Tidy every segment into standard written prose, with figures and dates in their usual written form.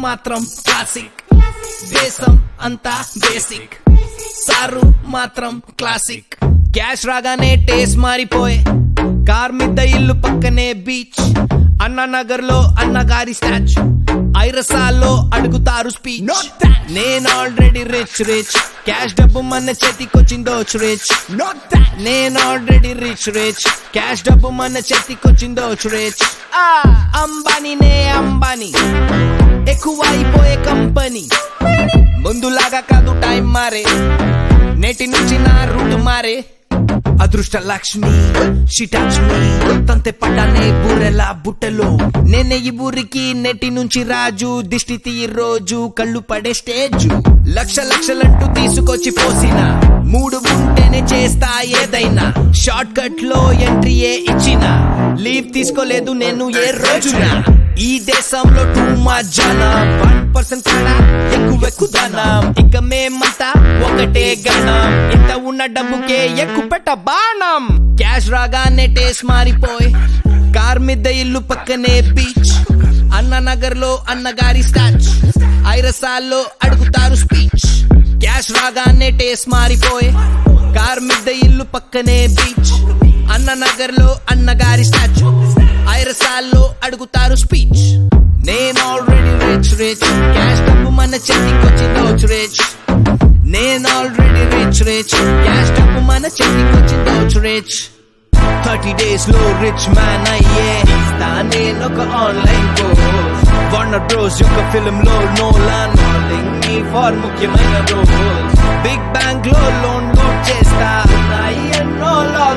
మాత్రం క్లాసిక్ దేశం అంతా బేసిక్ సారు మాత్రం క్లాసిక్ క్యాష్ రాగానే టేస్ట్ మారిపోయే కార్ మీద ఇల్లు పక్కనే బీచ్ అన్నానగర్ లో అన్నగారి స్టాచ్యూ ఐరసాల్లో అడుగుతారు స్పీచ్ నేను ఆల్రెడీ రిచ్ రిచ్ క్యాష్ డబ్బు మన చేతికొచ్చిందో రిచ్ నేను ఆల్రెడీ రిచ్ రిచ్ క్యాష్ డబ్బు మన చేతికొచ్చిందో రిచ్ అంబానీనే అంబానీ ఎక్కువైపోయే కంపెనీ ముందులాగా కాదు టైం మారే నేటి నుంచి నా రూట్ మారే అదృష్ట లక్ష్మి she touch me తంతే పడ్డానే బూరెలా బుట్టలో నేనే ఈ ఊరికి నెటి నుంచి రాజు దిష్టి తీయి రోజు కళ్ళు పడే స్టేజ్ లక్షలంటూ తీసుకొచ్చి పోసిన మూడు ఉంటేనే చేస్తా ఏదైనా షార్ట్ కట్ లో ఎంట్రీయే ఇచ్చిన లీవ్ తీసుకోలేదు నేను ఏ రోజున ఈ దేశంలో టూ మచ్ జనం 1% కన్నా ఎక్కువెక్కుదనం ఇక మేమంతా ఒకటే గణం ఇంత ఉన్న డబ్బుకే ఎక్కువ పెట్ట బాణం క్యాష్ రాగానే టేస్ట్ మారిపోయి కార్ మీద ఇల్లు పక్కనే బీచ్ అన్నానగర్ లో అన్నగారి స్టాచ్ ఐరసాల్లో అడుగుతారు స్పీచ్ క్యాష్ రాగానే టేస్ట్ మారిపోయి కార్ మీద ఇల్లు పక్కనే బీచ్ అన్ననగర్ లో అన్నగారి స్టాచ్ ఐరసాల్లో అడుగుతారు స్పీచ్ నేను ఆల్రెడీ రిచ్ రిచ్ క్యాష్ డబ్బు మన చేతికొచ్చిందో రిచ్ నేను ఆల్రెడీ రిచ్ రిచ్ క్యాష్ డబ్బు మన చేతికొచ్చిందో రిచ్ 30 days లో రిచ్ మ్యాన్ అయ్యే నేనొక ఆన్లైన్ కోర్స్ వార్నర్ బ్రోస్ యొక్క ఫిల్మ్ లో నోలాన్ కాలింగ్ మీ ఫర్ ముఖ్యమైన రోల్స్ బిగ్ బ్యాంక్ లో లోన్ లూట్ చేస్తా ఎన్నో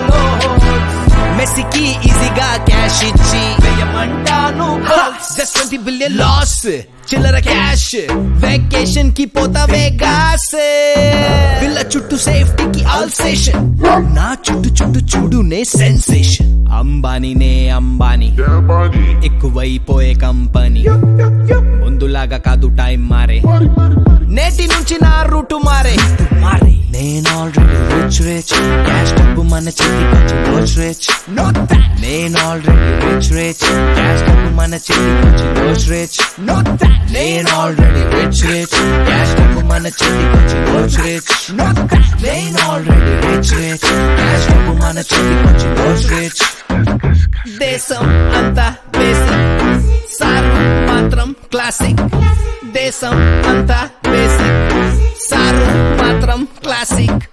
మెస్సీకి ఈజీగా క్యాష్ ఇచ్చి వేయమంటాను జస్ట్ 20 బిలియన్ లాస్ చిల్లర క్యాష్ వెకేషన్ కి పోతా వేగాస్ పిల్ల చుట్టూ సేఫ్టీకి ఆల్సేషన్ నా చుట్టూ చూడు నే సెన్సేషన్ అంబానీనే అంబానీ ఎక్కువైపోయే కంపెనీ ముందులాగా కాదు టైం మారే నేటి నుంచి నా రూటు మారే నేను ఆల్రెడీ రిచ్ రిచ్ క్యాష్ డబ్బు మన చేతికొచ్చిందో రిచ్ నేను ఆల్రెడీ రిచ్ రిచ్ క్యాష్ డబ్బు మన చేతికొచ్చిందో రిచ్ నేను ఆల్రెడీ రిచ్ రిచ్ క్యాష్ డబ్బు మన చేతికొచ్చిందో రిచ్ నేను ఆల్రెడీ రిచ్ రిచ్ క్యాష్ డబ్బు మన చేతికొచ్చిందో రిచ్ దేశం అంతా బేసిక్ సారు మాత్రం క్లాసిక్ దేశం అంతా బేసిక్ సారు మాత్రం క్లాసిక్